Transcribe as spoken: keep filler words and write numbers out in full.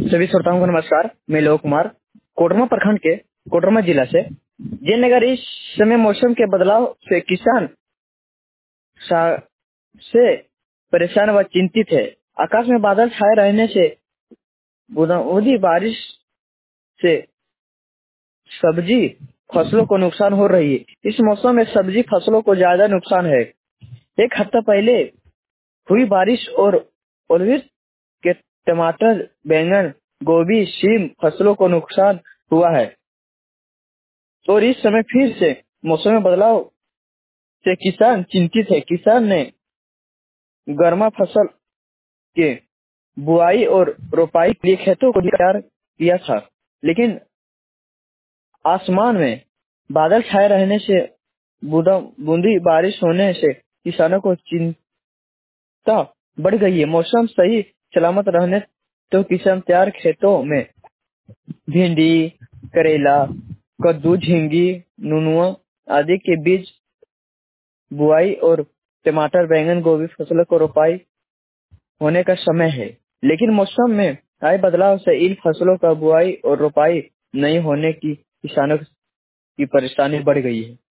सभी श्रोताओं को नमस्कार। मैं लोक कुमार कोडरमा प्रखंड के कोडरमा जिला से। जयनगर इस समय मौसम के बदलाव से किसान सा- से परेशान व चिंतित है। आकाश में बादल छाए रहने से बूंदाबांदी बारिश से सब्जी फसलों को नुकसान हो रही है। इस मौसम में सब्जी फसलों को ज्यादा नुकसान है। एक हफ्ता पहले हुई बारिश और ओले के टमाटर, बैंगन, गोभी, सीम फसलों को नुकसान हुआ है और इस समय फिर से मौसम में बदलाव से किसान चिंतित है। किसान ने गर्मा फसल के बुआई और रोपाई के लिए खेतों को तैयार किया था, लेकिन आसमान में बादल छाए रहने से बूंदा बूंदी बारिश होने से किसानों को चिंता बढ़ गई है। मौसम सही सलामत रहने तो किसान तैयार खेतों में भिंडी, करेला, कद्दू, झींगी, नुनुआ आदि के बीज बुआई और टमाटर, बैंगन, गोभी फसलों को रोपाई होने का समय है। लेकिन मौसम में आए बदलाव से इन फसलों का बुआई और रोपाई नहीं होने की किसानों की परेशानी बढ़ गई है।